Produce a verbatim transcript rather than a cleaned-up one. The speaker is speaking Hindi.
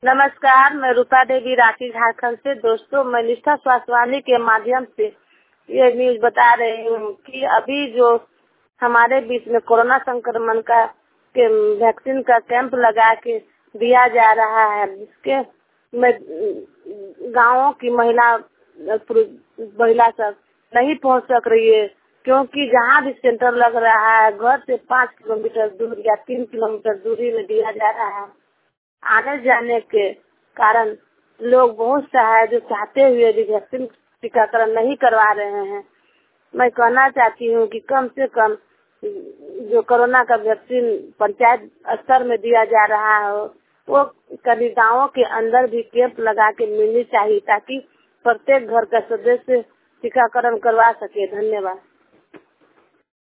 नमस्कार, मैं रूपा देवी रांची झारखंड से। दोस्तों, मैं निष्ठा स्वास्थ्यवाणी के माध्यम से ये न्यूज बता रही हूँ कि अभी जो हमारे बीच में कोरोना संक्रमण का के वैक्सीन का कैंप लगा के दिया जा रहा है, जिसके में गाँवों की महिला महिला सब नहीं पहुँच सक रही है, क्योंकि जहाँ भी सेंटर लग रहा है घर से पाँच किलोमीटर दूर या तीन किलोमीटर दूरी में दिया जा रहा है। आने जाने के कारण लोग बहुत सा है जो चाहते हुए भी वैक्सीन टीकाकरण नहीं करवा रहे हैं। मैं कहना चाहती हूँ कि कम से कम जो कोरोना का वैक्सीन पंचायत स्तर में दिया जा रहा है वो कभी गाँवों के अंदर भी कैंप लगा के मिलनी चाहिए, ताकि प्रत्येक घर का सदस्य टीकाकरण करवा सके। धन्यवाद।